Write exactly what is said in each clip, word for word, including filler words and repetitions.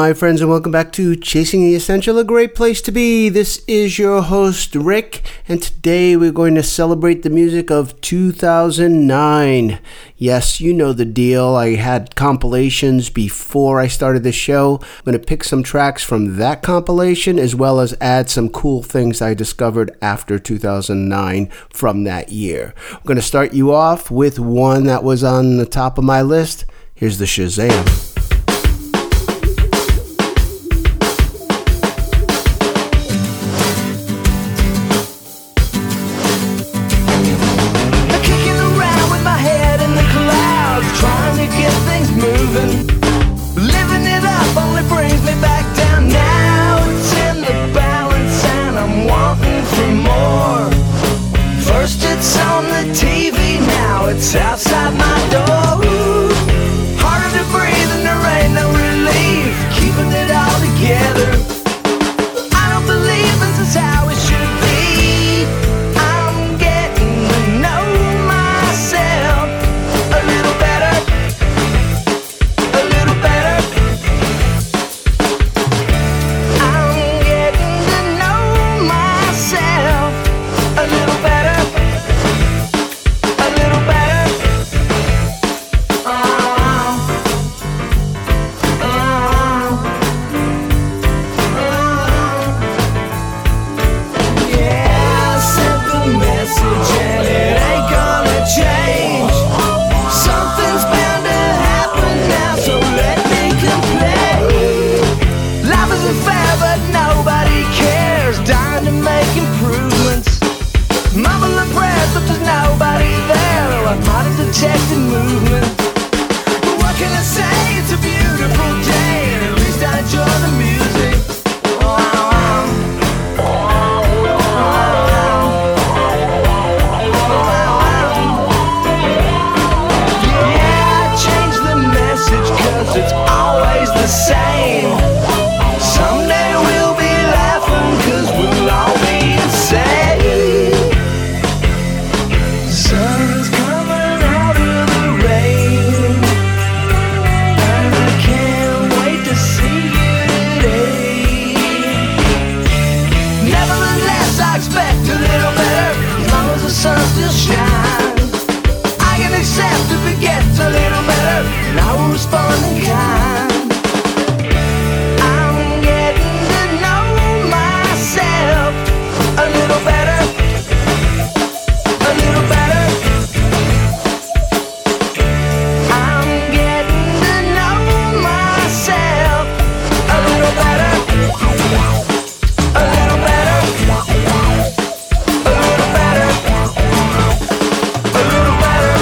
my friends, and welcome back to Chasing the Essential, a great place to be. This is your host, Rick, and today we're going to celebrate the music of two thousand nine. Yes, you know the deal. I had compilations before I started the show. I'm going to pick some tracks from that compilation, as well as add some cool things I discovered after two thousand nine from that year. I'm going to start you off with one that was on the top of my list. Here's the Shazam. It's outside my door. Harder to breathe and there ain't no relief. Keeping it all together. I don't believe this is how it should be. I'm getting to know myself a little better. A little better. I'm getting to know myself a little better. A little better. Detected movement. But what can I say? It's a beautiful day, and at least I enjoy the music. Yeah, I change the message, cause it's always the same. Someday we'll be laughing, cause we'll all be insane. Sun's coming out of the rain, and I can't wait to see you today. Nevertheless, I expect a little better, as long as the sun still shines. I can accept if it gets a little better, and I will respond in kind. I'm getting to know myself a little better. A little better. I'm getting to know myself a little better. A little better. A little better. A little better.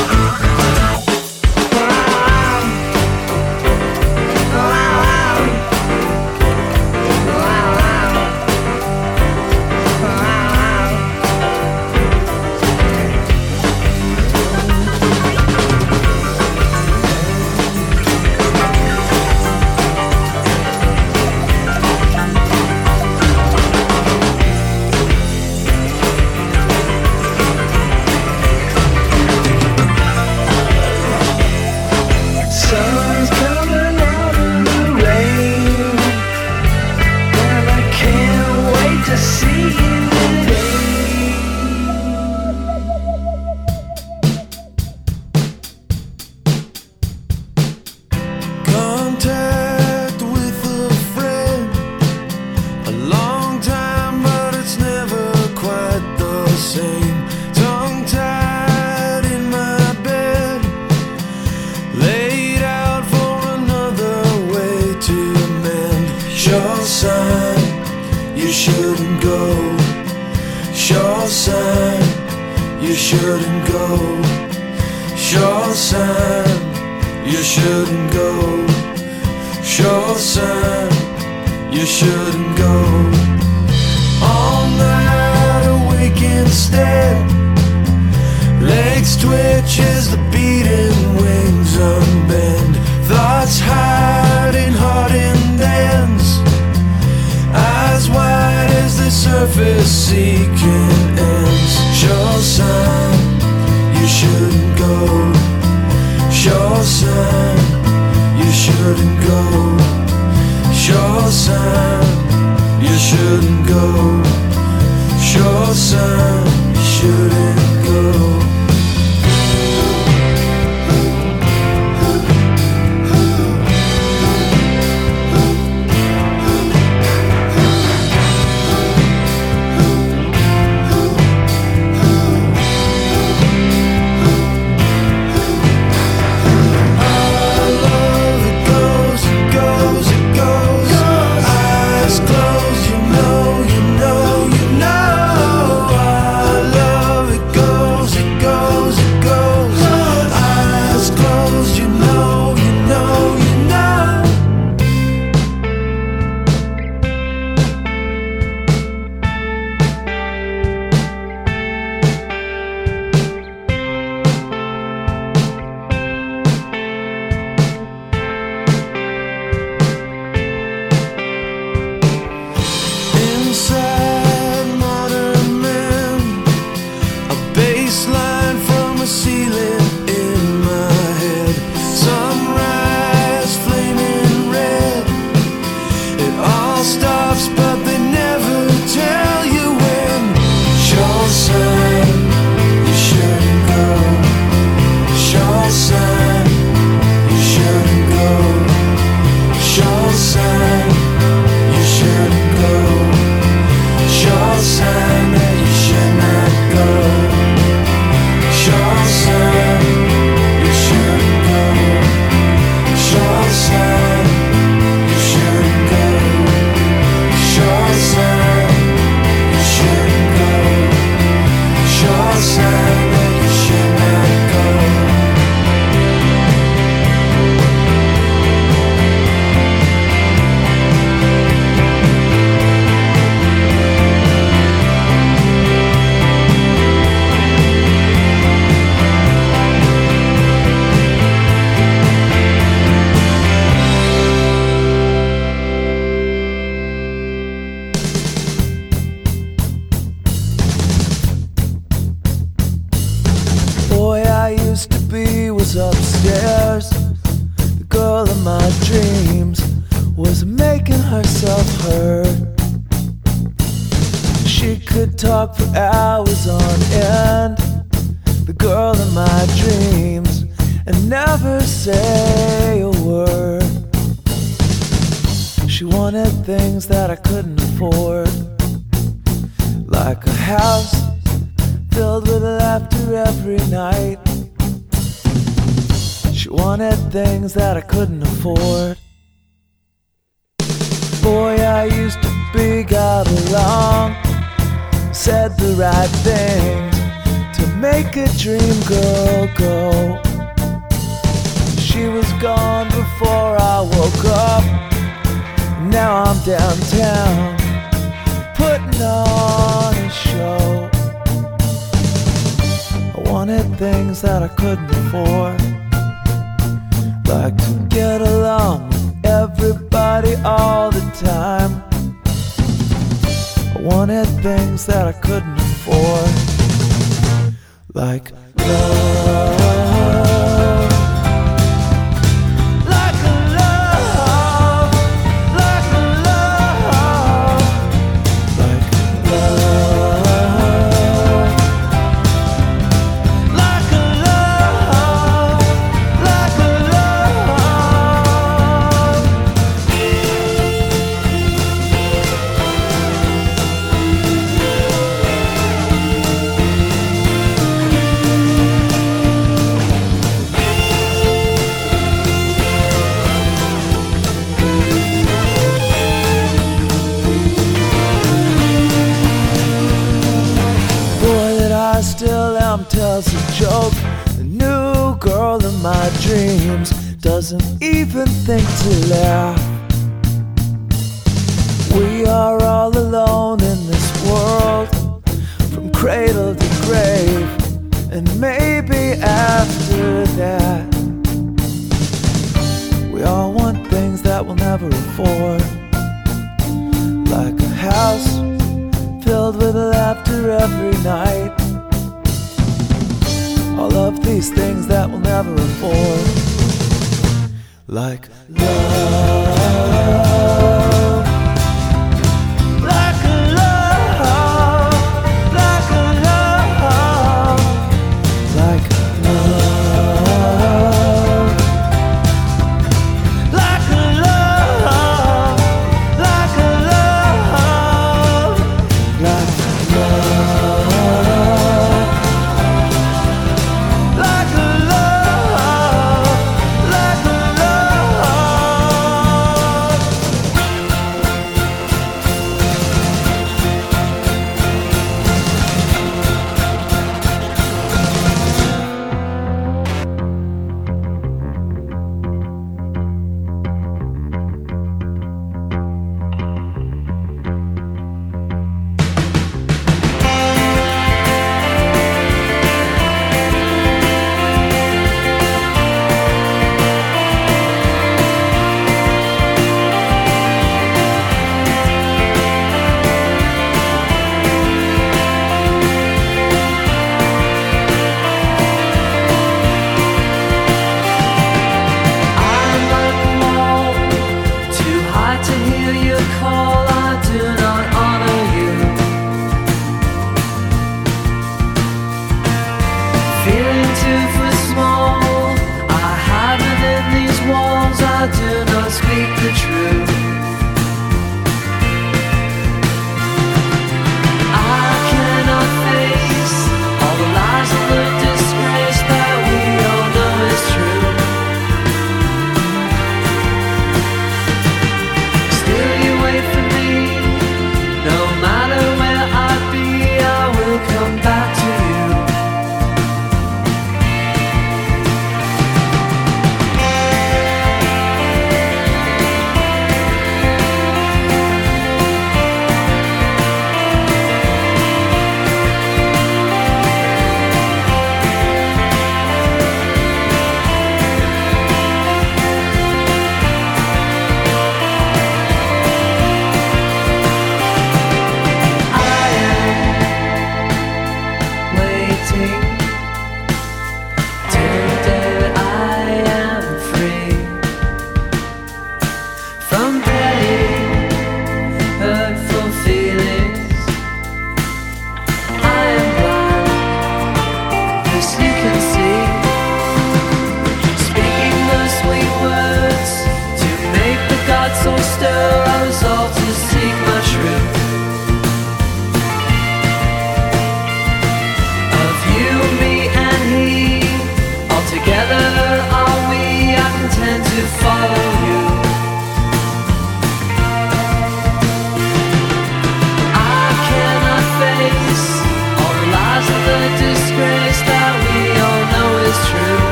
Sun's coming out of the rain, and I can't wait to see you today. Contact with a friend, a long time, but it's never quite the same. Tongue-tied in my bed, laid out for another way to mend. Sure sign, you shouldn't go. Sure sign, you shouldn't go. Sure sign, you shouldn't go. Sure sign, you shouldn't go. All night awake instead, legs twitch as the beating wings unbend. Thoughts hiding, heart in dance, eyes wide as the surface seeking ends. Sure sign, you shouldn't go. Sure sign, you shouldn't go. Sure son, you shouldn't go. Sure son, you shouldn't go. Upstairs, the girl of my dreams was making herself heard. She could talk for hours on end, the girl of my dreams, and never say a word. She wanted things that I couldn't afford, like a house filled with laughter every night. She wanted things that I couldn't afford. Boy, I used to be, got along, said the right things to make a dream girl go. She was gone before I woke up. Now I'm downtown, putting on a show. I wanted things that I couldn't afford, like to get along with everybody all the time. I wanted things that I couldn't afford, like love, like a love, like a love, like love, like a love, like a I still am tells a joke. The new girl of my dreams doesn't even think to laugh. We are all alone in this world, from cradle to grave, and maybe after that. We all want things that we'll never afford, like a house filled with laughter every night. All of these things that we'll never afford, like love.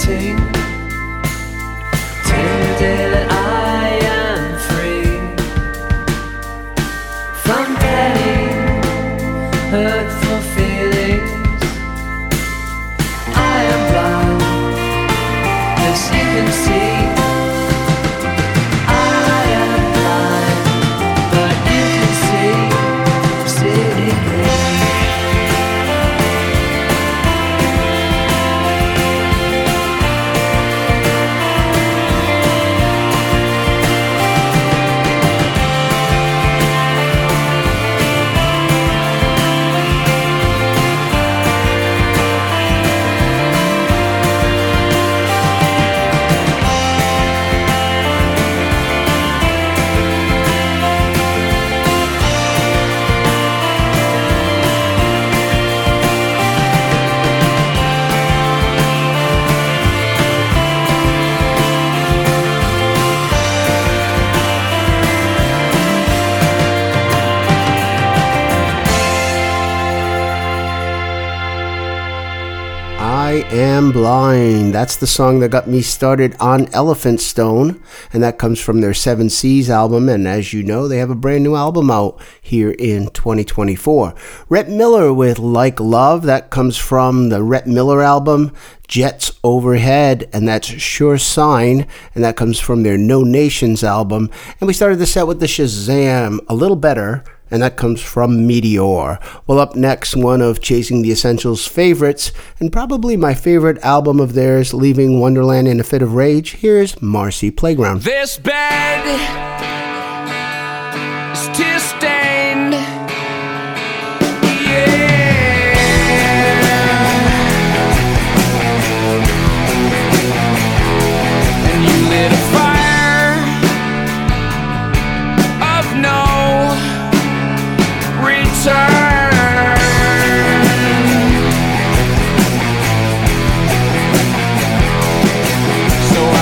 waiting till the day that I am free from petty, hurtful feelings. I am blind, as you can see. I am blind, but you can see, see me. I Am Blind. That's the song that got me started on Elephant Stone, and that comes from their Seven Seas album, and as you know, they have a brand new album out here in twenty twenty-four. Rhett Miller with Like Love, that comes from the Rhett Miller album, Jets Overhead, and that's Sure Sign, and that comes from their No Nations album. And we started the set with the Shazam, A Little Better, and that comes from Meteor. Well, up next, one of Chasing the Essentials' favorites, and probably my favorite album of theirs, Leaving Wonderland in a Fit of Rage. Here's Marcy Playground. This bed is tear-stained. Yeah. And you lit a fire of no return. So I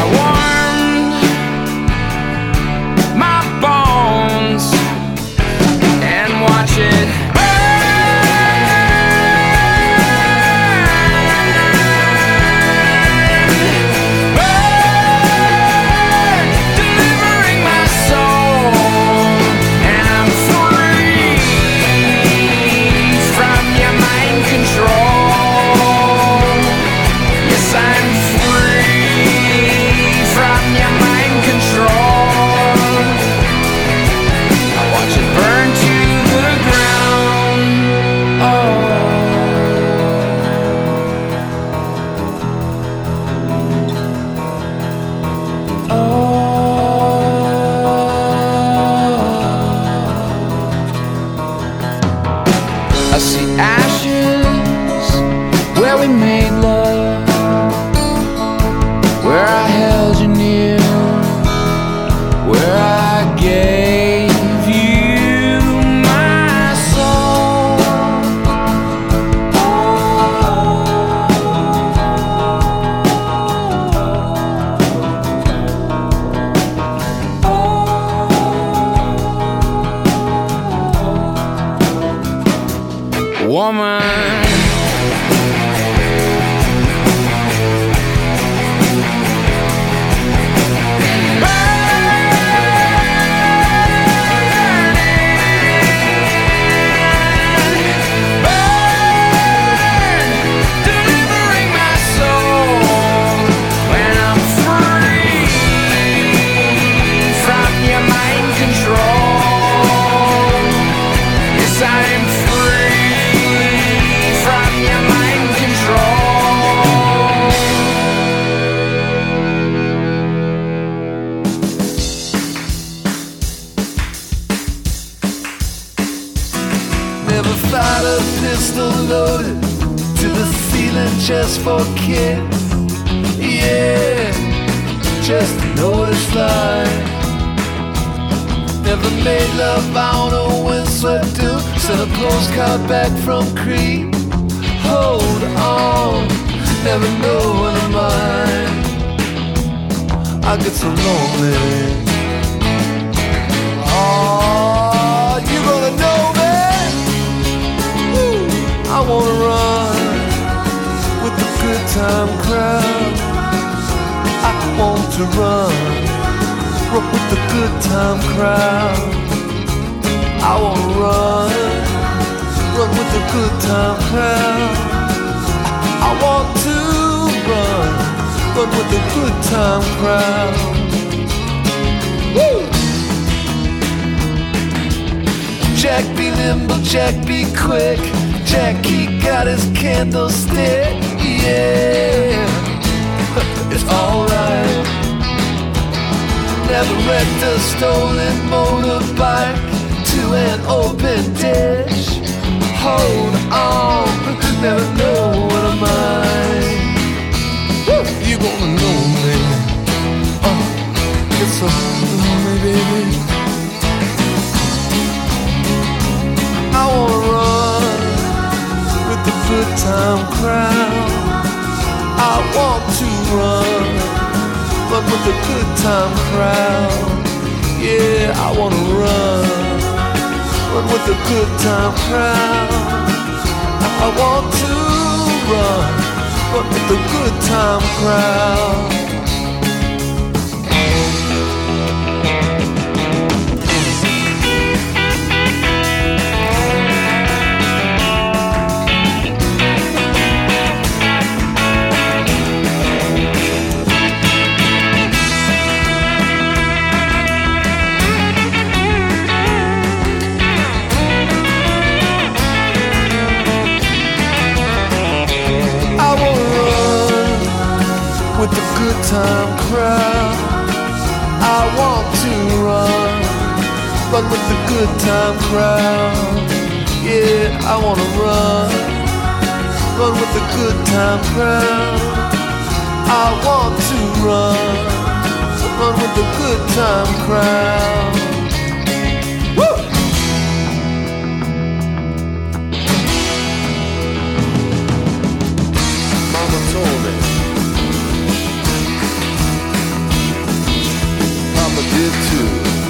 warmed my bones and watch it burn, burn, delivering my soul, and I'm free from your mind control. Yes, I'm free from your mind control. I watch it burn to the ground. Oh, I see ashes where we made love, where I held you near, where I gave you my soul. Woman, delivering my soul when I'm free from your mind control. Yes, I'm free from your mind control. Never fired a pistol loaded to the ceiling just for kicks. Yeah, just to know what it's like. Never made love on a windswept dune. Sent a postcard back from Crete. Hold on, never know when I'm mine. I get so lonely. Oh, you gonna know me? Woo. I wanna run with the good time crowd. want to run, run with the good time crowd. I wanna run, run with the good time crowd. I want to run, run with the good time crowd. Woo! Jack be nimble, Jack be quick. Jack, he got his candlestick. Yeah, it's alright. Never wrecked a stolen motorbike to an open ditch. Hold on, never know what am I. Woo! You gonna know me. Oh, it's so lonely, baby. I wanna run with the good time crowd. I want to run, run with the good time crowd. Yeah, I wanna run, run with the good time crowd. I want to run, run with the good time crowd. With the good time crowd, I want to run, run with the good time crowd. Yeah, I wanna run, run with the good time crowd. I want to run, run with the good time crowd. Woo! Mama told me, Mama did too.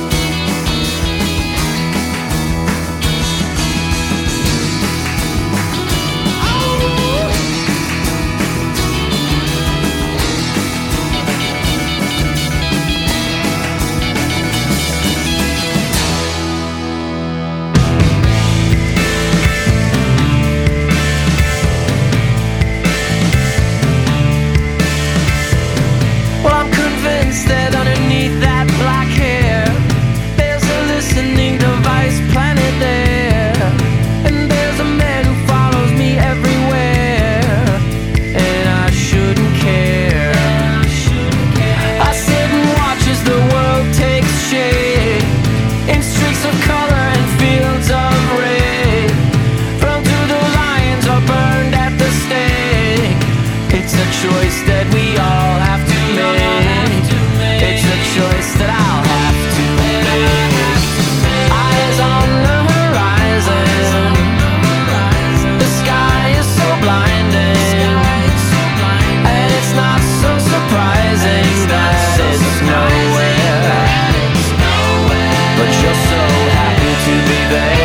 Well, I'm convinced that underneath that black hair, there's a listening device planted there. And there's a man who follows me everywhere, and I shouldn't care. I sit and watch as the world takes shape in streaks of color and fields of red, thrown to the lions or burned at the stake. It's a choice that we all have to make. It's a choice that I'll have to make. Eyes on the horizon, the sky is so blinding, and it's not so surprising that it's nowhere, but you're so happy to be there.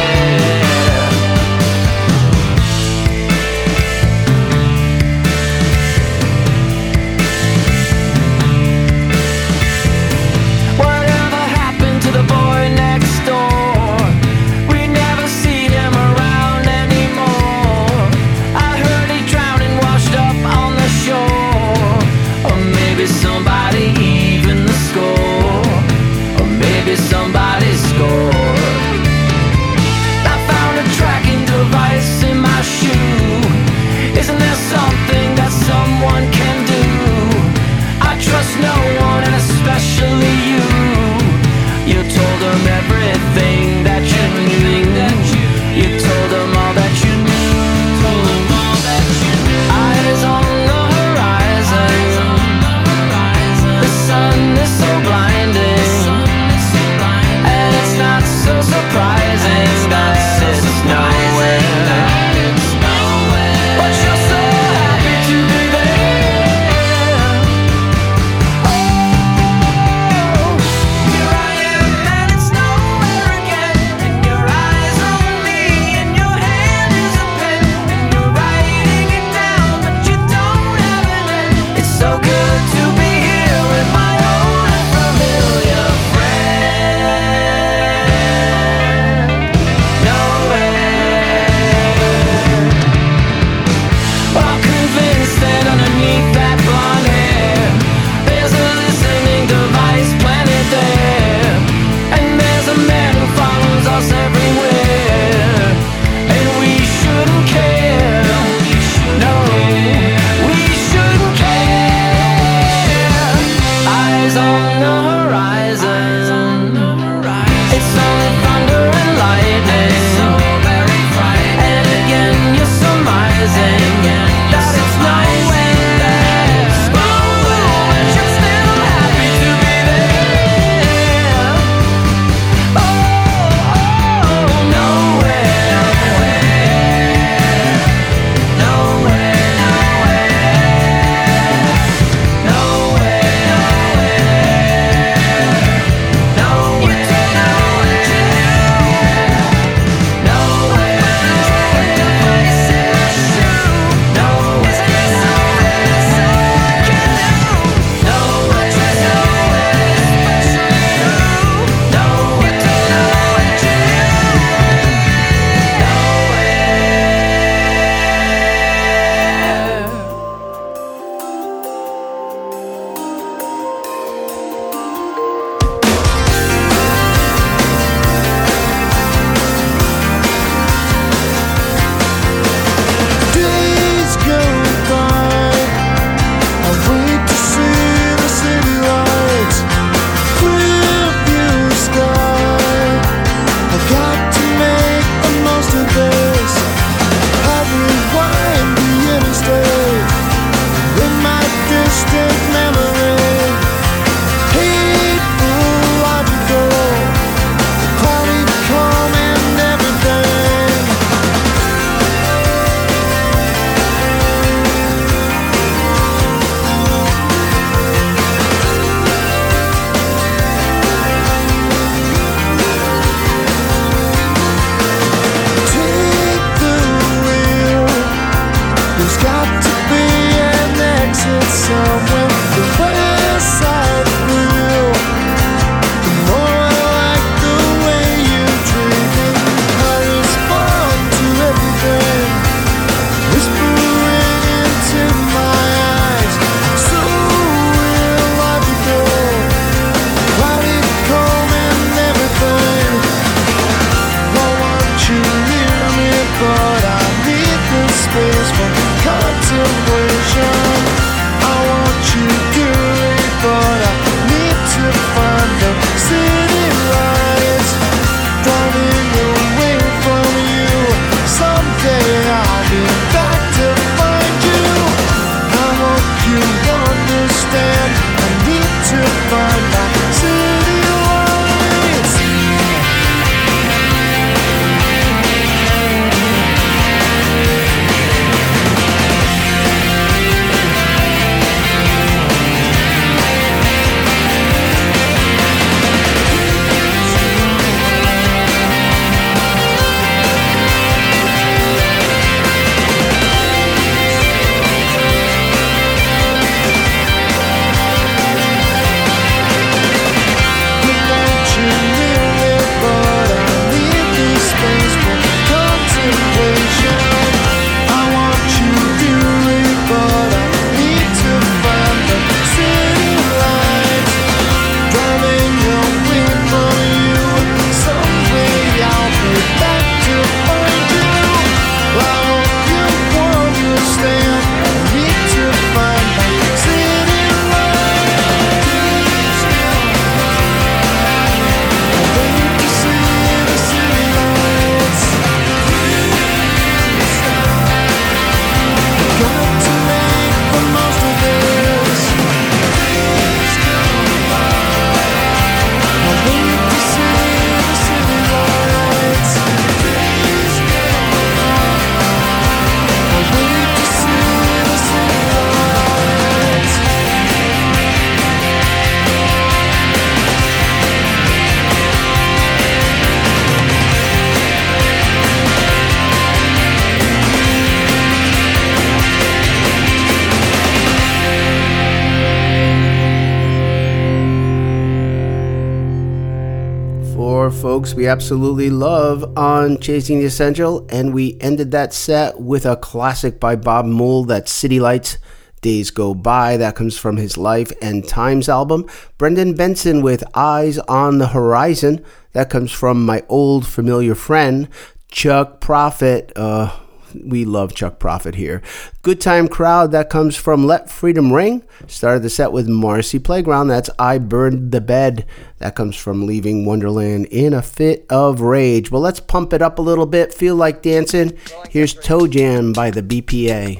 folks, we absolutely love on Chasing the Essential, and we ended that set with a classic by Bob Mould, that's City Lights, Days Go By. That comes from his Life and Times album. Brendan Benson with Eyes on the Horizon. That comes from my old familiar friend, Chuck Prophet. Uh, we love Chuck Prophet here. Good Time Crowd. That comes from Let Freedom Ring. Started the set with Marcy Playground. That's I Burned the Bed. That comes from Leaving Wonderland in a Fit of Rage. Well, let's pump it up a little bit. Feel like dancing. Here's Toe Jam by the B P A.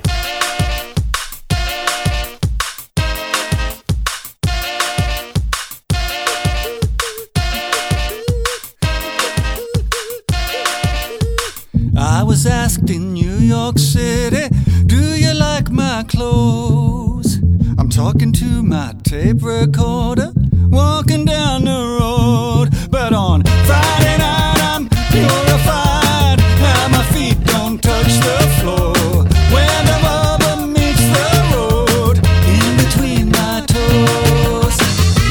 I was asked in New York City, do you like my clothes? I'm talking to my tape recorder, walking down the road. But on Friday night I'm purified, now my feet don't touch the floor. When the rubber meets the road, in between my toes.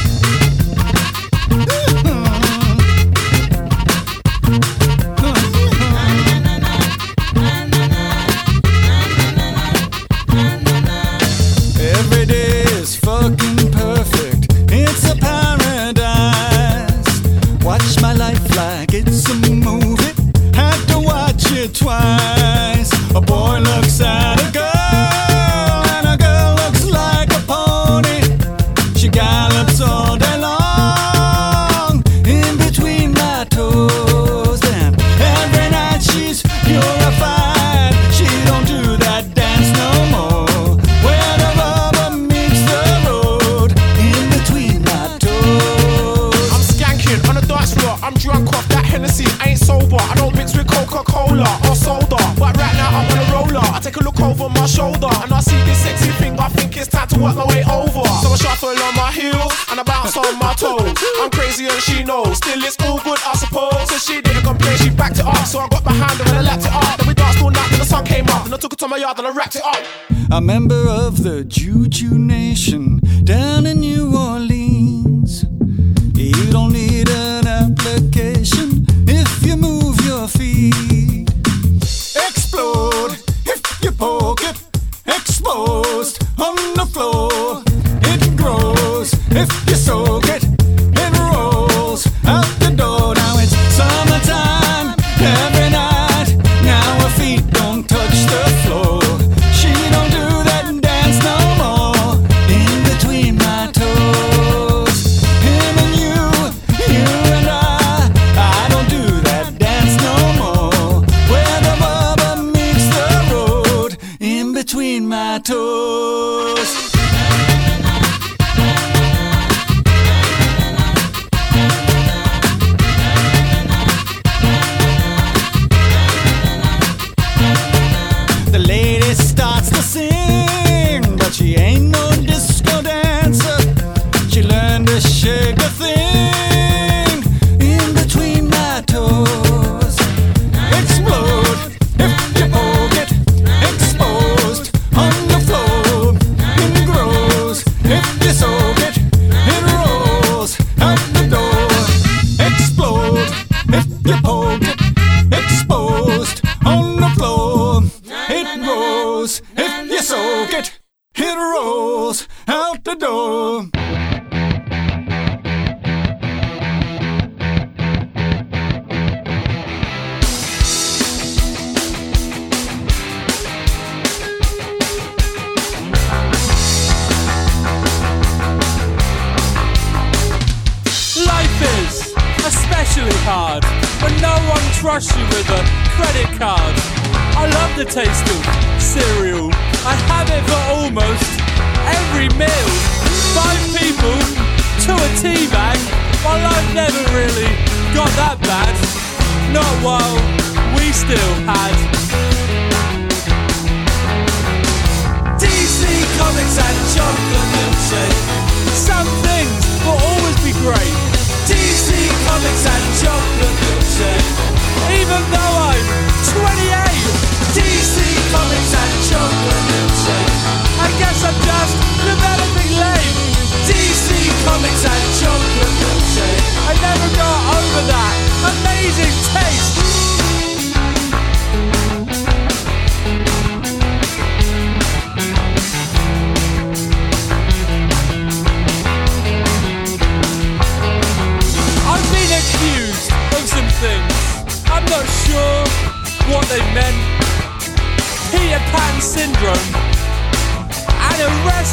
Every day is fucking perfect, it's a paradise. Watch my life like it's a movie, had to watch it twice. A boy looks at a girl, and a girl looks like a pony. She gallops all day long, in between my toes. Damn, every night she's purified, she don't do that dance no more. Where the rubber meets the road, in between my toes. I'm skanking on the dance floor, I'm drunk off that Hennessy, I ain't sober. I don't mix with Coca-Cola or soda, but right now I'm on a roller. I take a look over my shoulder and I see this sexy thing, I think it's time to work my way over. So I shuffle on my heels and I bounce on my toes. I'm crazy and she knows, still it's all good I suppose. So she didn't complain, she backed it up, so I got behind her and I lapped it up. Then we danced all night till the sun came up, and I took it to my yard and I wrapped it up. A member of the Juju Nation down in New Orleans. You don't need an application if you move your feet. Explode if you poke it, exposed on the floor. It grows if you soak it, it rolls out the door. Now it's summertime every night, now her feet don't touch the floor. She don't do that dance no more, in between my toes. Him and you, you and I, I don't do that dance no more. Where the rubber meets the road, in between my toes. The lady starts to sing, but she ain't no disco dancer. She learned to shake a thing, in between my toes. Explode if you poke it, exposed on the floor. It grows if you soak it, it rolls out the door. Explode if you poke it, exposed on the floor. It grows if you soak it, it rolls out the door. Life is especially hard when no one trusts you with a credit card. I love the taste of cereal. I have it for almost every meal. Five people to a tea bag. My life never really got that bad. Not while we still had D C Comics and chocolate milkshake. Some things will always be great. D C Comics and chocolate milkshake. Even though I'm twenty-eight, D C Comics and chocolate milkshake. I guess I'm just developing late. D C Comics and chocolate milkshake. I never got over that. I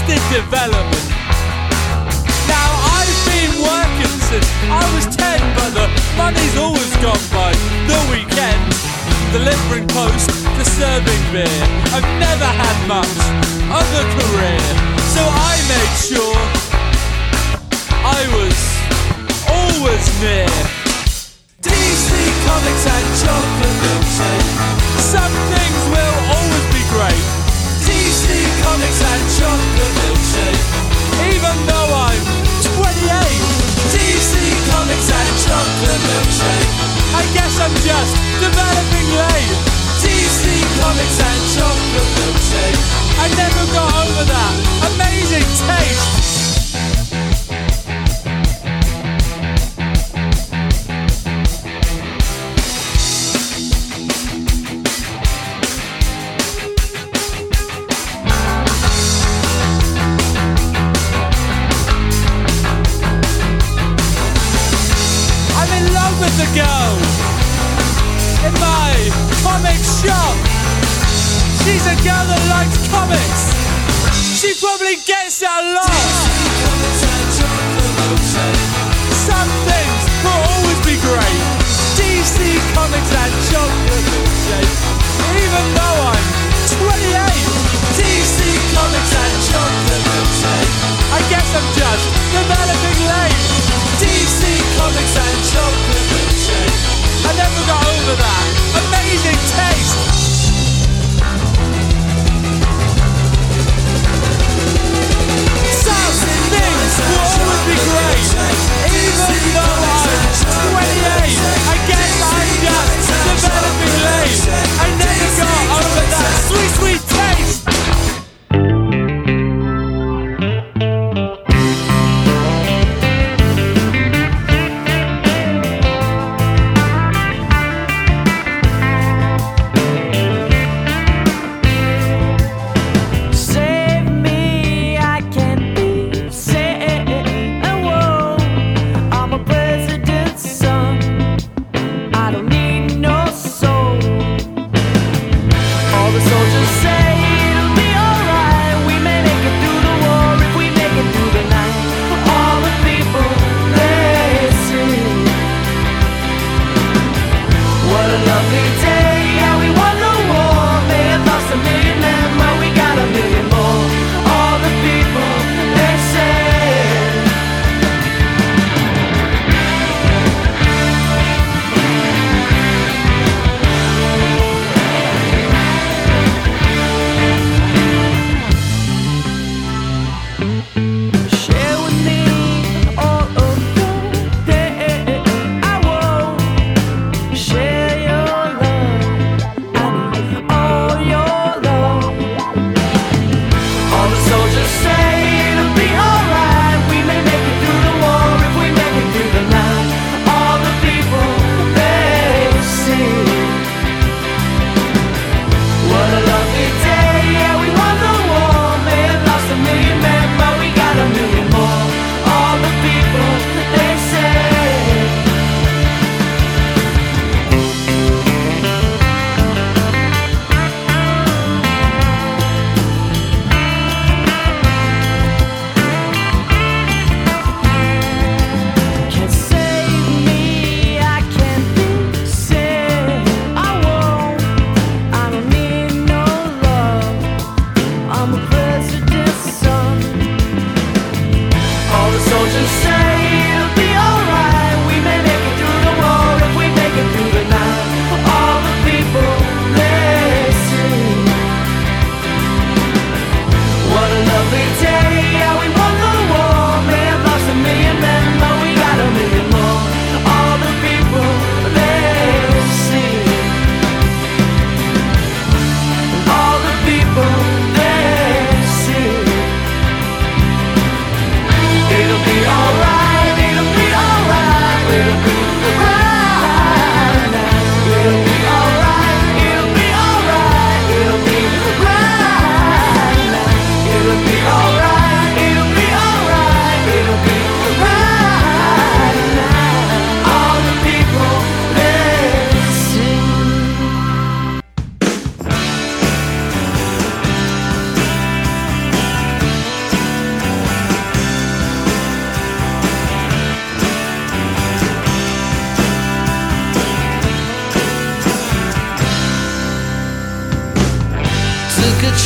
arrested development. Now I've been working since I was ten, but the money's always gone by the weekend. Delivering post to serving beer, I've never had much of a career, so I made sure I was always near. D C Comics and chocolate milkshake. Some things will always be great. D C Comics and chocolate milkshake. Even though I'm twenty-eight. D C Comics and chocolate milkshake. I guess I'm just developing late. D C Comics and chocolate milkshake. I never got over that amazing taste. With the girl in my comic shop. She's a girl that likes comics. She probably gets it a lot. Some things will always be great. D C Comics and chocolate milkshake. Even though I'm twenty-eight. D C Comics and chocolate milkshake. I guess I'm just developing late. D C Comics and chocolate milkshake. I never got over that amazing taste. Some things will always be great. Even though I'm twenty-eight, I guess I'm just developing late. I never got over that sweet, sweet taste.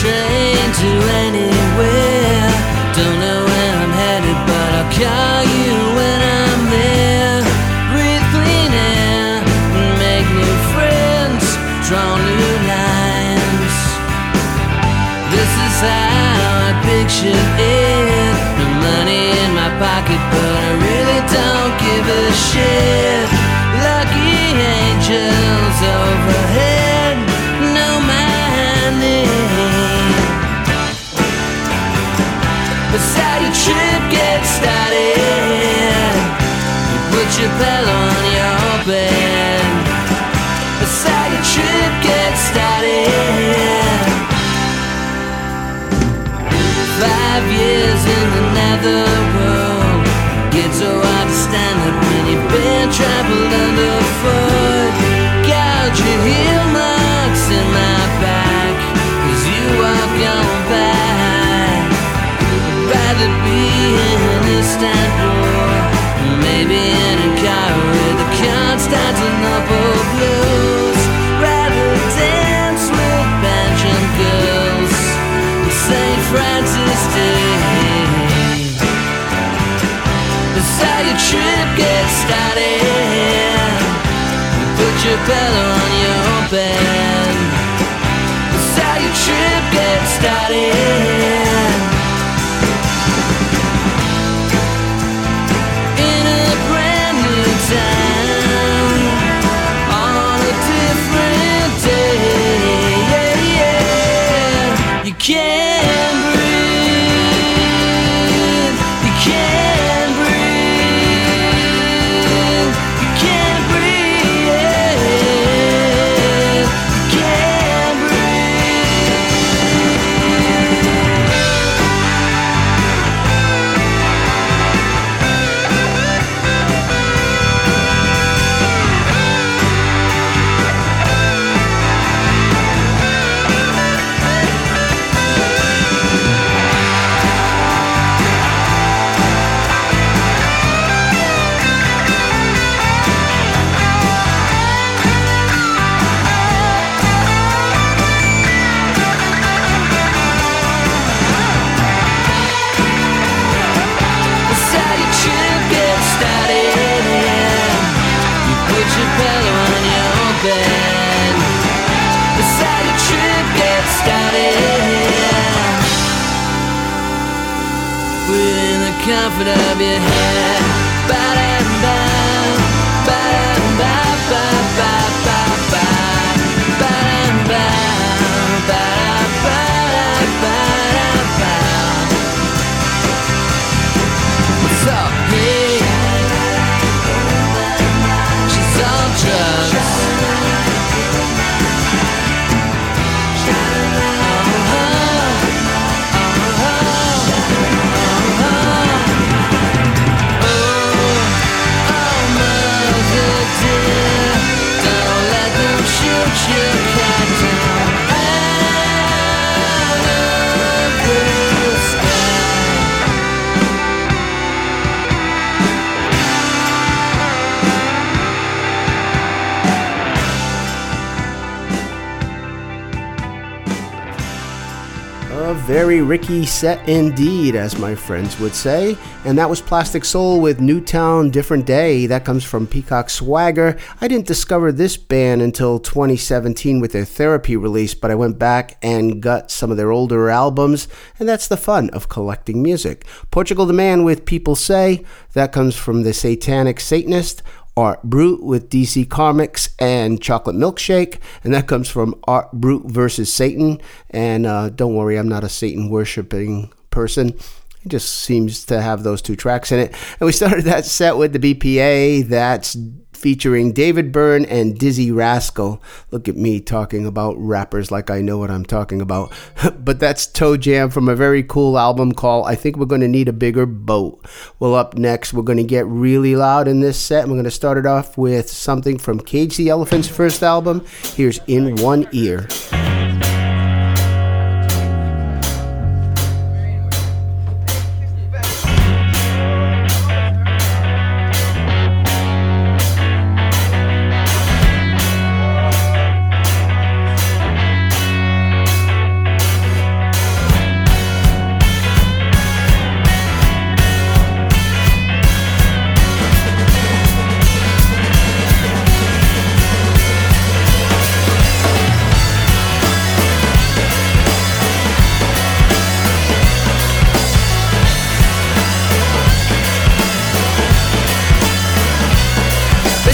train to anywhere. Don't know where I'm headed, but I'll call you when I'm there. Breathe clean air, make new friends, draw new lines. This is how I picture it. No money in my pocket, but I really don't give a shit. Lucky angels overhead know my name. That's how your trip gets started. You put your pillow on your bed. That's how your trip gets started. Five years in the netherworld. Get so hard to stand up when you've been trampled underfoot. Gouge your heel marks in my back, 'cause you are gone back. I'd rather be in Istanbul, maybe in a car with the Constantinople blues. Rather dance with Belgian girls on Saint Francis Day. That's how your trip gets started. You put your pillow on your bed. That's how your trip gets started. In a brand new town, on a different day. Yeah, yeah. You can't breathe. You can't breathe. You can't breathe. You can't That's how your trip gets started. You put your pillow on your bed. That's how your trip gets started. Within the comfort of your head. Ba-da-ba, ba-da-ba, ba-ba-ba, ba. Ba-da-ba, ba-da-ba, ba-da-ba. What's up, hey? She's on drugs. A very Ricky set indeed, as my friends would say. And that was Plastic Soul with Newtown Different Day. That comes from Peacock Swagger. I didn't discover this band until twenty seventeen with their Therapy release, but I went back and got some of their older albums, and that's the fun of collecting music. Portugal the Man with People Say. That comes from the Satanic Satanist. Art Brut with D C Comics and Chocolate Milkshake, and that comes from Art Brut versus Satan. And uh, don't worry, I'm not a Satan worshipping person. It just seems to have those two tracks in it. And we started that set with the B P A. That's featuring David Byrne and Dizzy Rascal. Look at me talking about rappers like I know what I'm talking about. But that's Toe Jam from a very cool album called I Think We're Going to Need a Bigger Boat. Well, up next, we're going to get really loud in this set. And we're going to start it off with something from Cage the Elephant's first album. Here's In One Ear.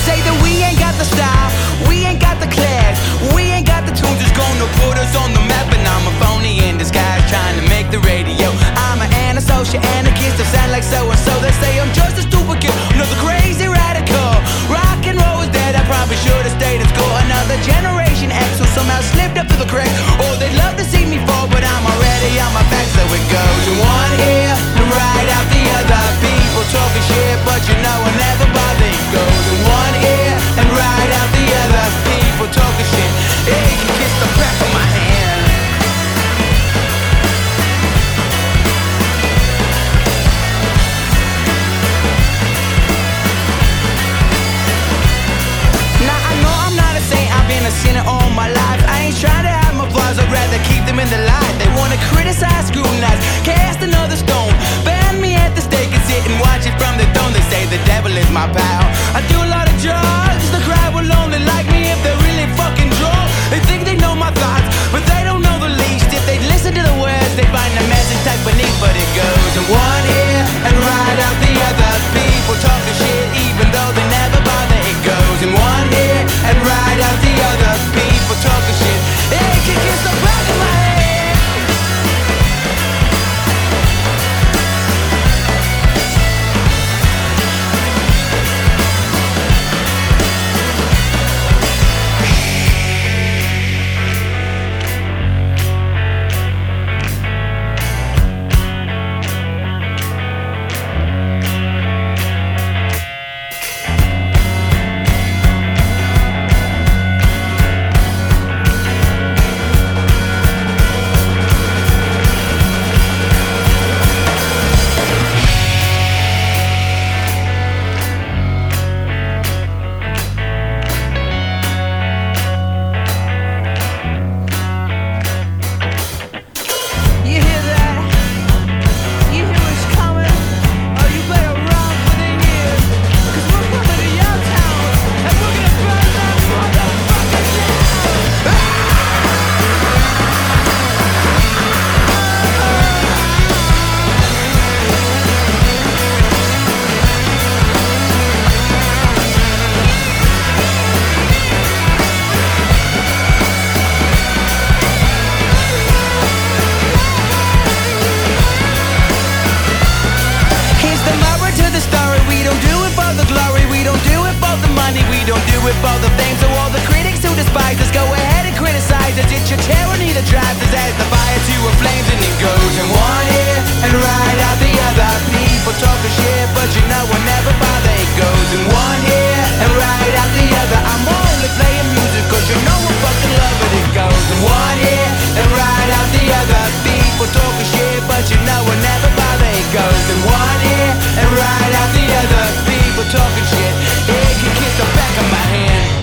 say that we ain't got the style, we ain't got the class, we ain't got the tunes that's gonna put us on the map. And I'm a phony in disguise trying to make the radio. I'm an antisocial anarchist, I sound like so and so. They say I'm just a stupid kid, another crazy radical. Rock and roll is dead, I probably should have stayed in school. Another generation X who somehow slipped up through the cracks. Oh, they'd love to see me fall, but I'm already on my back. So it goes in one ear and right out the other. People talking shit, but you know I never bother. It goes in one ear and right out the other. People talking shit, hey, you can kiss the back of my hand. Now I know I'm not a saint, I've been a sinner all my life. I ain't trying to have my flaws, I'd rather keep them in the light. They wanna criticize, scrutinize, cast another stone, ban me at the stake and sit and watch it from the throne. They say the devil is my pal. I do a lot of drugs, the crowd will only like me if they're really fucking drunk. They think they know my thoughts, but they don't know the least. If they listen to the words, they find the message type beneath. But it goes in one ear and right out the other. People talking shit even though they never bother. It goes in one ear and right out the other. People talking shit, hey, kick against the back of my head. You hear that? You hear what's coming? Oh, you better run for the years. Cause we're coming to your town and we're gonna burn that motherfucker down. Here's the moral to the story. We don't do it for the glory, we don't do it for the money, we don't do it for the fame. So all the critics who despise us, go ahead and criticize us. It's your tyranny that drives us as the fire to a flames. And it goes in one ear and right out the other. People talking shit, but you know I never bother. It goes in one ear and right out the other. I'm only playing music cause you know I fucking love it. It goes in one ear and right out the other. People talking shit, but you know I never bother. It goes in one ear and right out the other. People talking shit, yeah, you can kiss the back of my hand.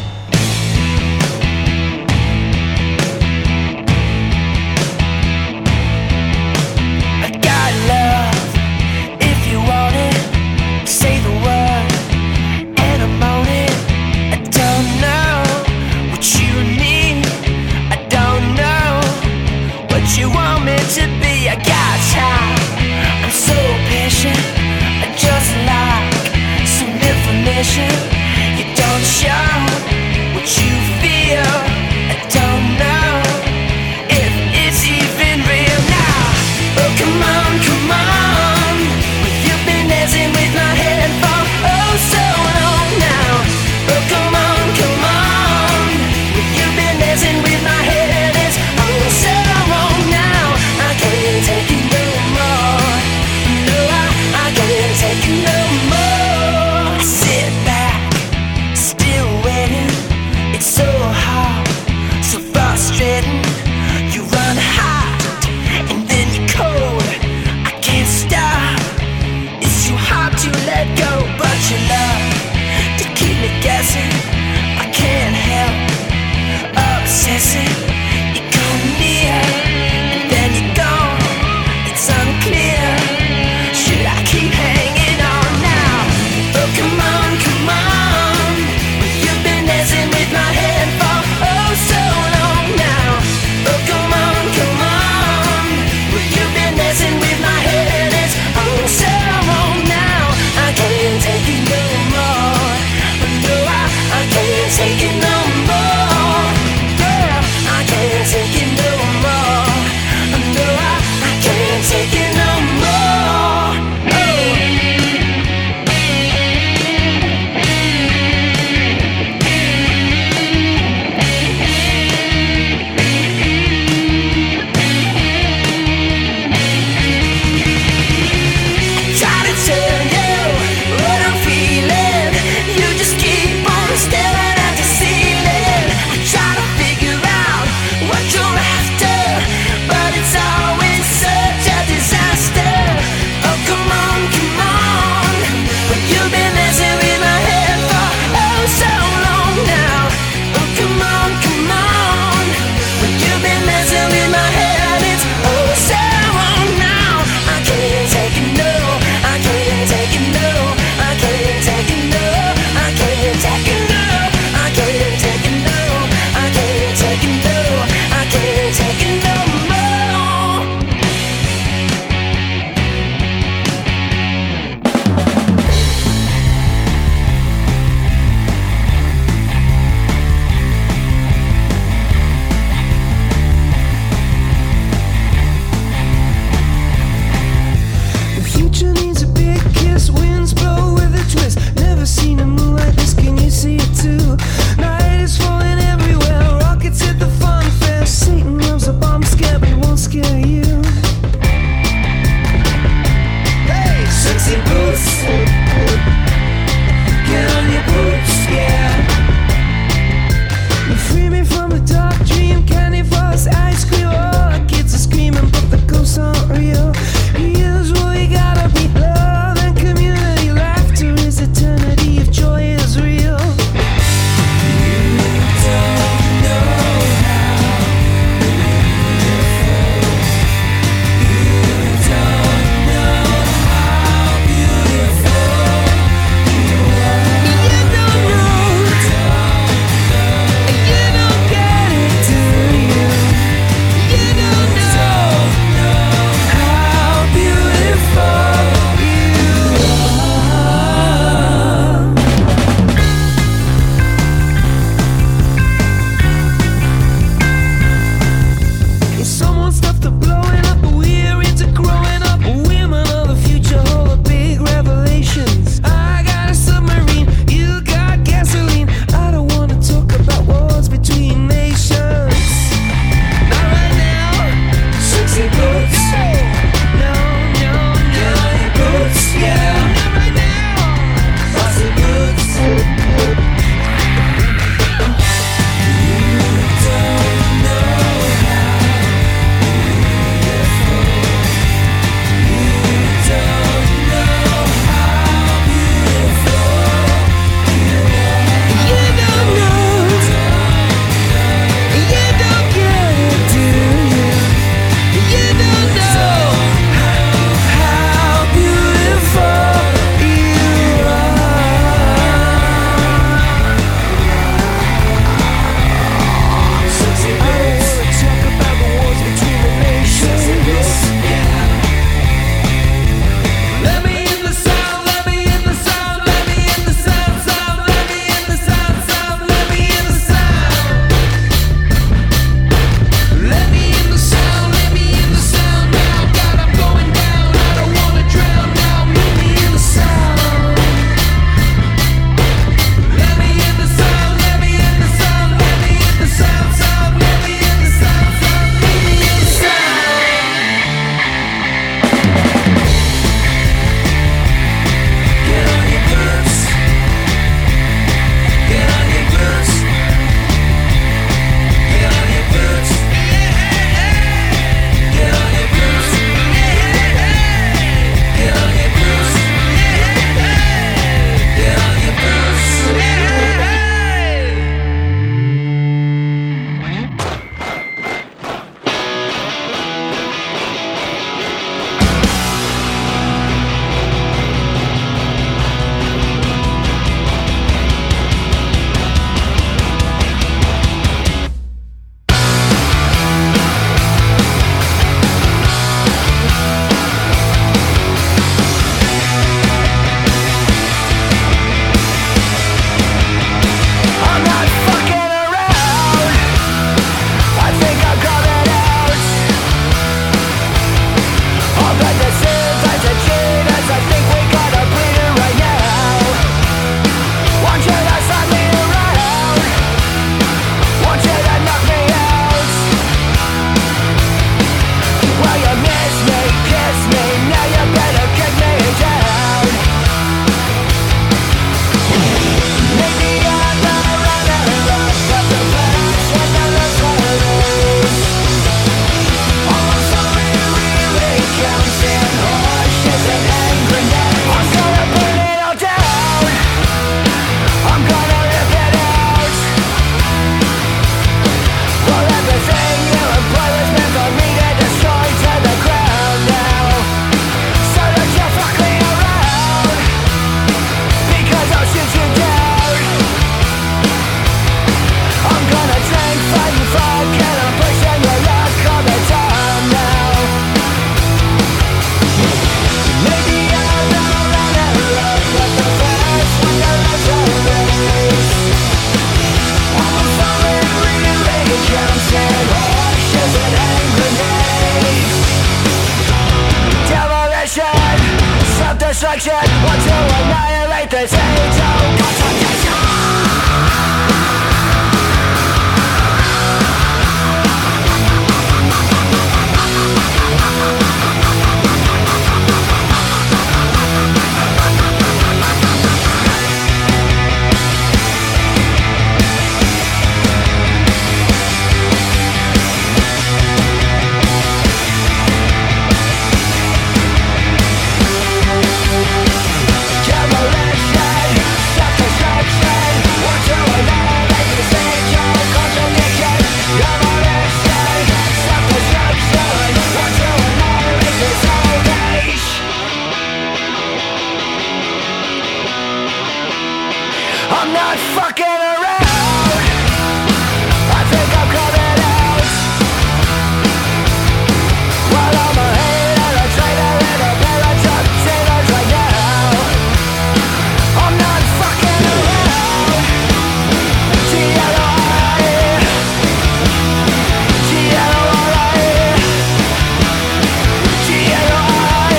Self-destruction, want to annihilate this age of contradiction. I'm not fucking around. I think I'm coming out. While I'm a hater, a traitor, and a parachuck sailors right now. I'm not fucking around. G L O R I G L O R I G L O R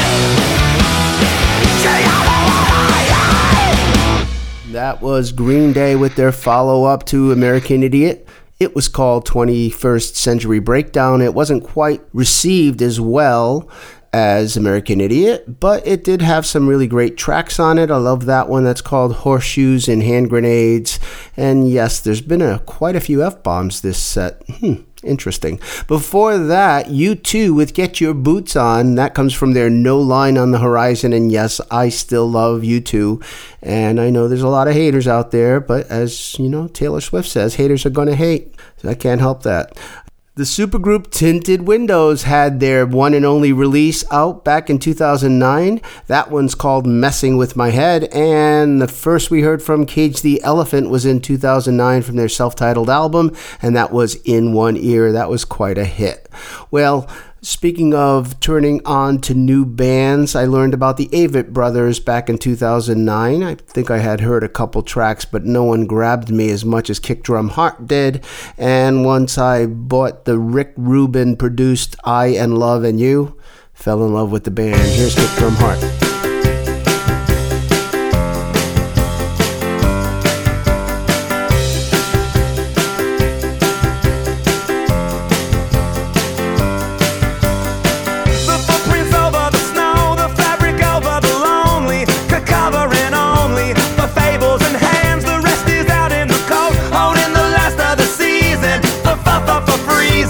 I G L O R I. That was Green Day with their follow-up to American Idiot. It was called twenty-first Century Breakdown. It wasn't quite received as well as American Idiot, but it did have some really great tracks on it. I love that one. That's called Horseshoes and Hand Grenades. And yes, there's been a, quite a few F-bombs this set. Hmm. Interesting. Before that, U two with Get Your Boots On. That comes from their No Line on the Horizon. And yes, I still love U two. And I know there's a lot of haters out there, but as you know, Taylor Swift says, haters are going to hate. So I can't help that. The supergroup Tinted Windows had their one and only release out back in two thousand nine. That one's called Messing With My Head. And the first we heard from Cage the Elephant was in two thousand nine from their self-titled album, and that was In One Ear. That was quite a hit. Well, speaking of turning on to new bands, I learned about the Avett Brothers back in two thousand nine. I think I had heard a couple tracks, but no one grabbed me as much as Kick Drum Heart did. And once I bought the Rick Rubin produced I and Love and You, fell in love with the band. Here's Kick Drum Heart.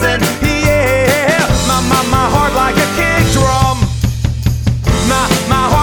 Yeah, my, my, my heart like a kick drum. My, my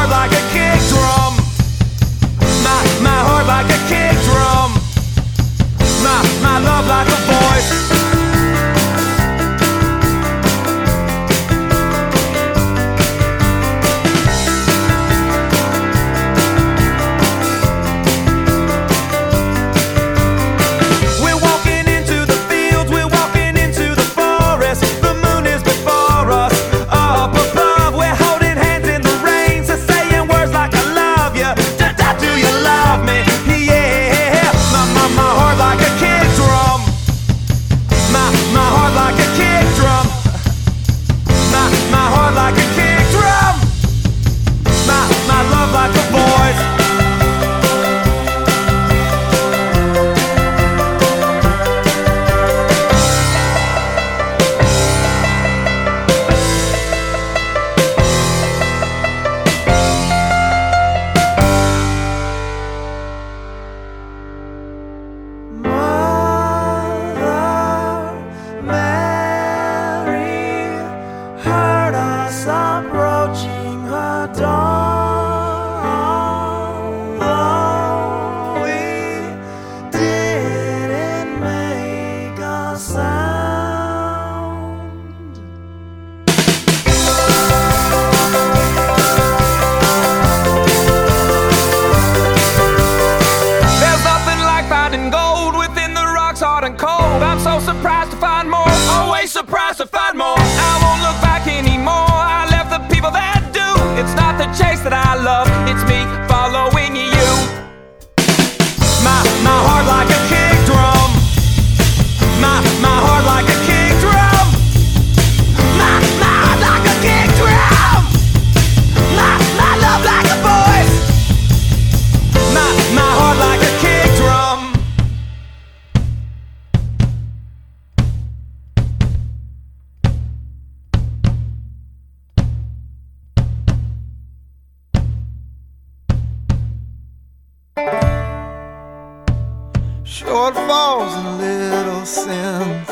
shortfalls and little sins,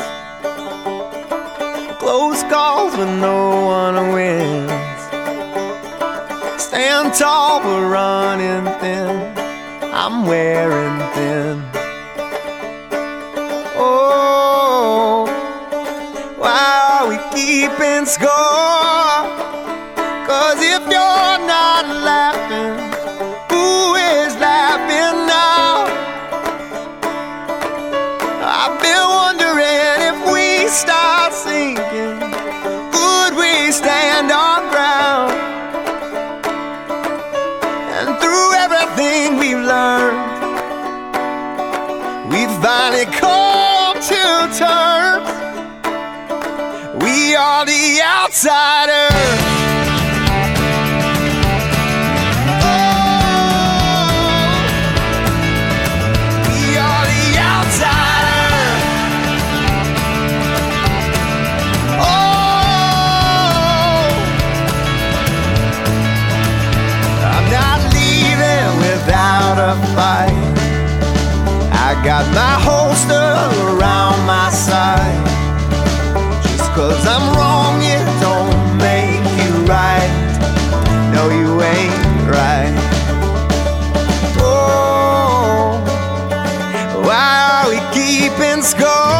close calls when no one wins. Stand tall but running thin, I'm wearing thin. Oh, why are we keeping score? 'Cause if you're not laughing, who is laughing now? I've been wondering if we start sinking, could we stand our ground? And through everything we've learned, we've finally come to terms. We are the outsiders. A fight. I got my holster around my side. Just 'cause I'm wrong, it don't make you right. No, you ain't right. Oh, why are we keeping score?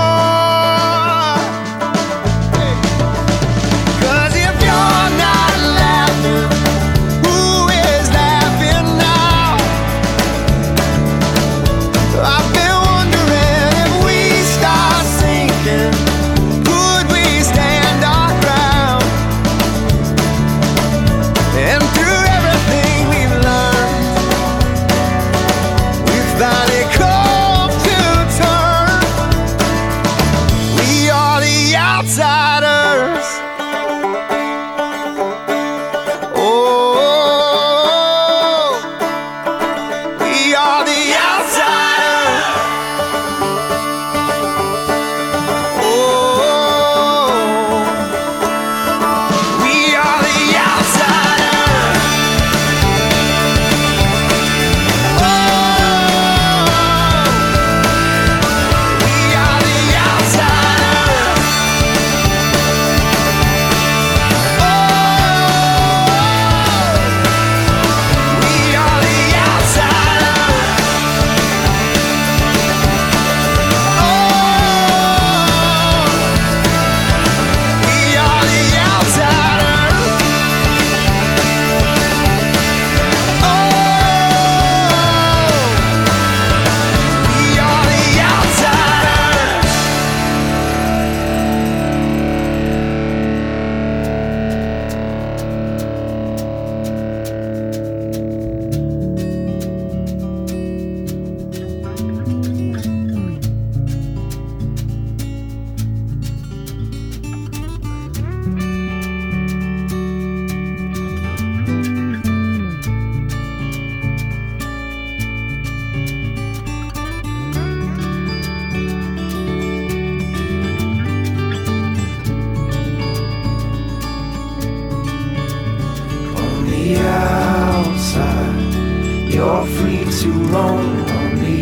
You're free to roam on the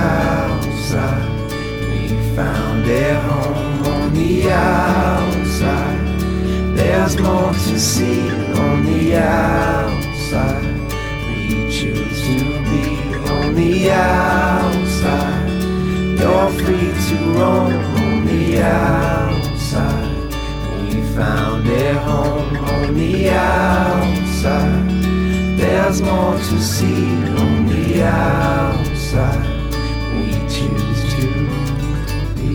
outside. We found a home on the outside. There's more to see on the outside. We choose to be on the outside. You're free to roam on the outside. We found a home on the outside. There's more to see on the outside. We choose to be.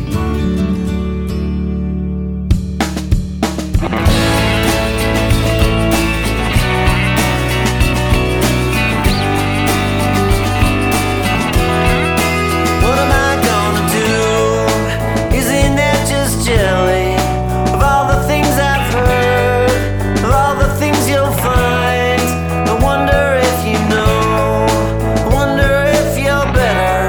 What am I gonna do? Isn't that just jelly? Of all the things I've heard, of all the things you'll find, I wonder if you know, I wonder if you're better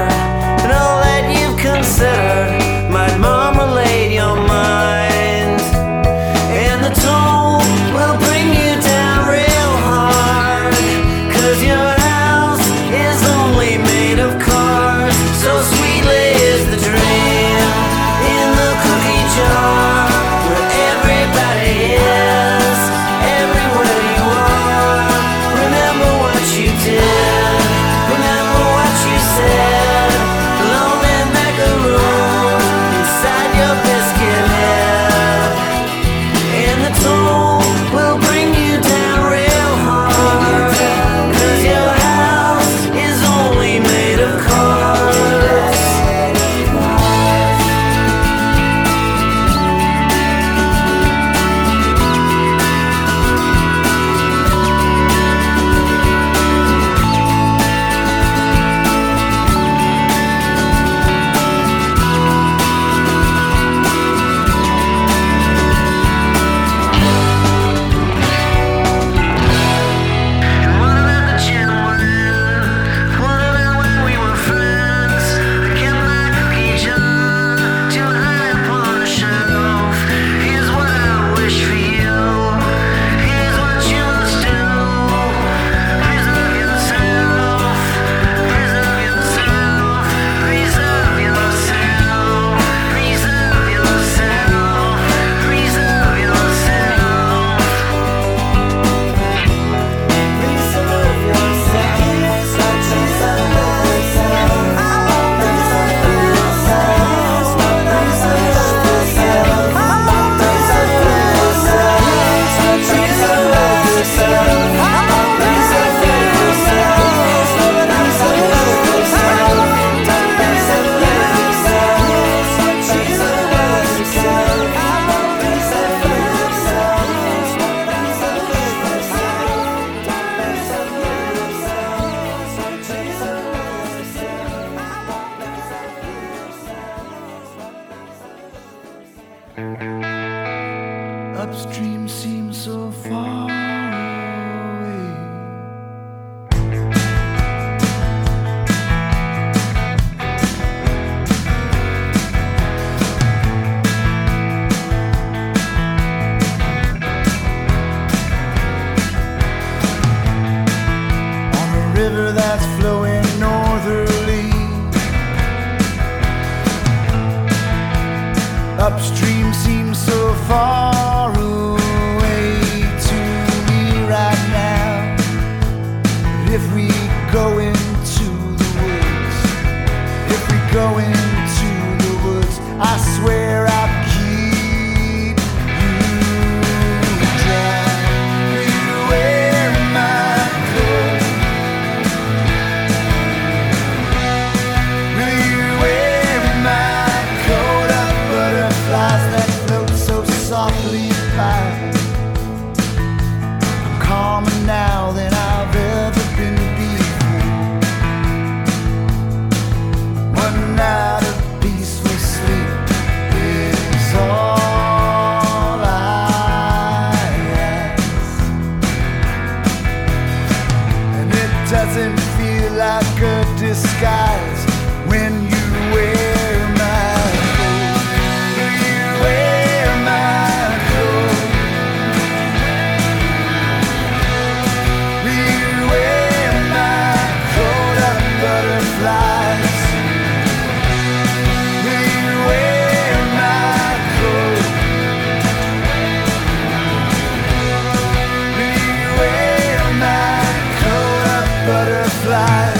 river that's flowing northerly. Upstream seems so far away to me right now. But if we go into the woods, if we go into the woods, I swear I'll keep you dry. Will you wear my coat? Will you wear my coat of butterflies that float so softly by? I'm calmer now than I've ever been before. One night of peaceful sleep is all I ask, and it doesn't feel like a disguise when you wear my coat. Will you wear my coat? Will you wear my coat of butterflies? Will you wear my coat? Will you wear my coat of butterflies?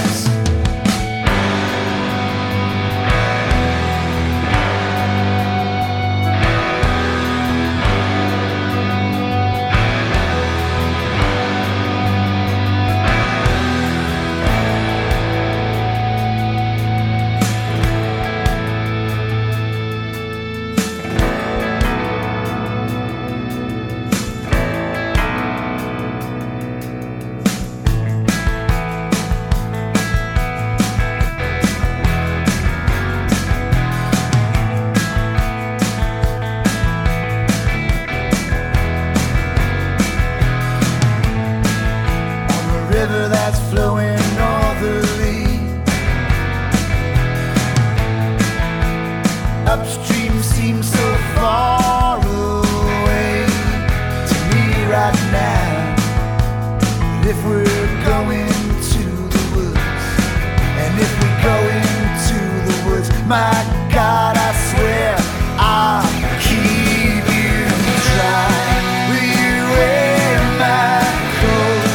River that's flowing northerly. Upstream seems so far away to me right now. But if we're going to the woods, and if we go into the woods, my God, I swear I'll keep you dry. Will you wear my coat?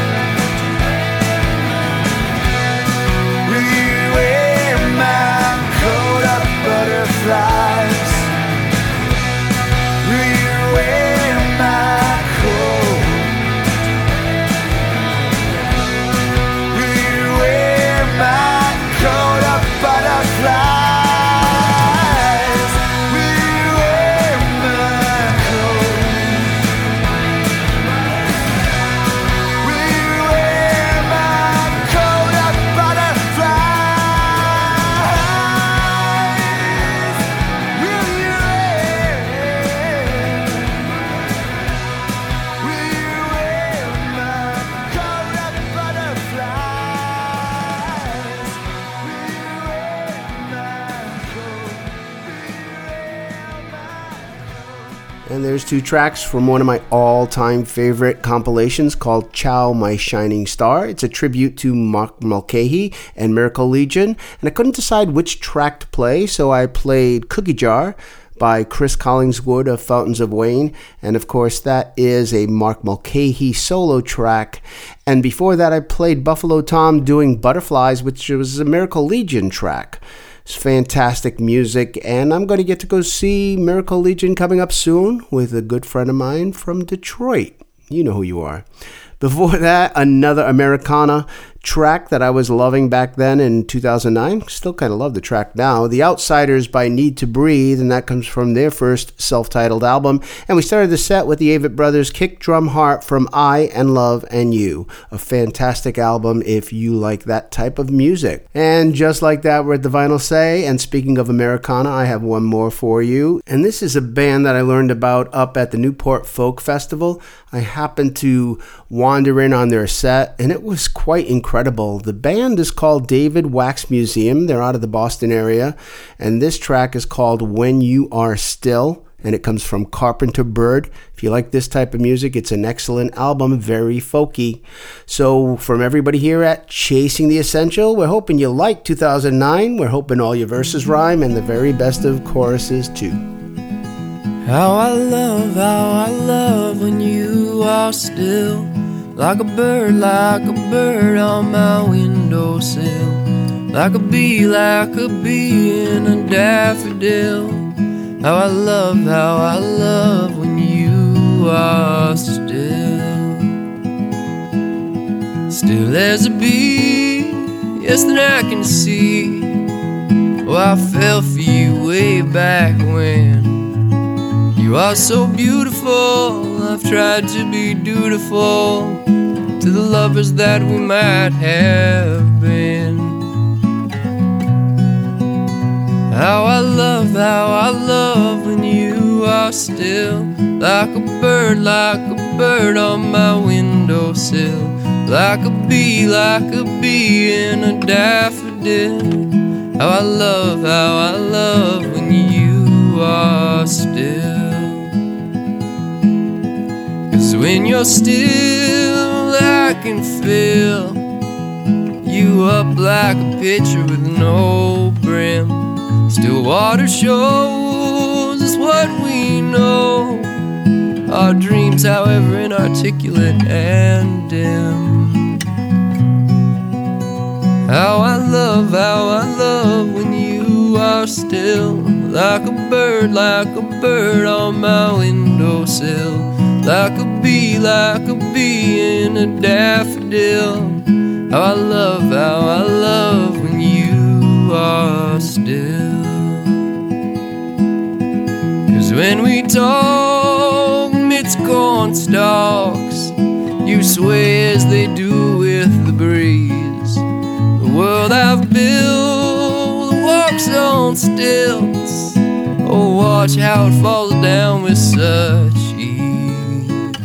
Will you wear my coat of butterflies? Will you wear my coat? Will you wear my coat of butterflies? Will you wear my coat? Will you wear my coat of butterflies? Will you wear? Will you wear my coat of butterflies? Will you wear my coat? Will you wear my And there's two tracks from one of my all-time favorite compilations called Ciao My Shining Star. It's a tribute to Mark Mulcahy and Miracle Legion, and I couldn't decide which track to play, so I played Cookie Jar by Chris Collingswood of Fountains of Wayne, and of course that is a Mark Mulcahy solo track. And before that I played Buffalo Tom doing Butterflies, which was a Miracle Legion track. It's fantastic music, and I'm going to get to go see Miracle Legion coming up soon with a good friend of mine from Detroit. You know who you are. Before that, another Americana track that I was loving back then in two thousand nine. Still kind of love the track now. The Outsiders by Need to Breathe, and that comes from their first self-titled album. And we started the set with the Avett Brothers' Kick Drum Heart from I and Love and You. A fantastic album if you like that type of music. And just like that, we're at the Vinyl Say. And speaking of Americana, I have one more for you. And this is a band that I learned about up at the Newport Folk Festival. I happened to wander in on their set, and it was quite incredible. The band is called David Wax Museum. They're out of the Boston area, and this track is called When You Are Still. and it comes from Carpenter Bird. If you like this type of music, it's an excellent album, very folky. So from everybody here at Chasing the Essential, we're hoping you like two thousand nine. We're hoping all your verses rhyme and the very best of choruses too. How I love, how I love when you are still, like a bird, like a bird on my windowsill, like a bee, like a bee in a daffodil. How I love, how I love when you are still, still as a bee. Yes, then I can see. Oh, I fell for you way back when. You are so beautiful, I've tried to be dutiful to the lovers that we might have been. How I love, how I love when you are still, like a bird, like a bird on my windowsill, like a bee, like a bee in a daffodil. How I love, how I love when you are still. Cause when you're still, I can fill you up like a pitcher with no brim. Still water shows us what we know, our dreams, however inarticulate and dim. How I love, how I love when you are still, like a bird, like a bird on my windowsill, like a bee, like a bee in a daffodil. How I love, how I love when you are still. Cause when we talk midst corn stalks, you sway as they do with the breeze. The world I've built walks on stilts. Oh, watch how it falls down with such ease.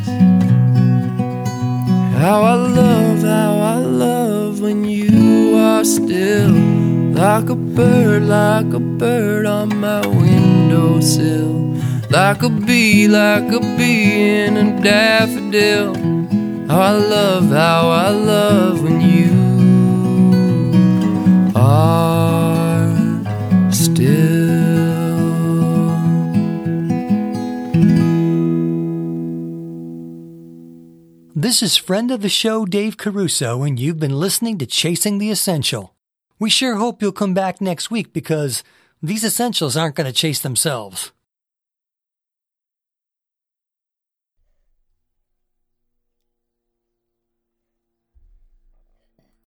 How I love, how I love when you are still, like a bird, like a bird on my windowsill, like a bee, like a bee in a daffodil. How I love, how I love when you are still. This is friend of the show Dave Caruso, and you've been listening to Chasing the Essential. We sure hope you'll come back next week because these essentials aren't going to chase themselves.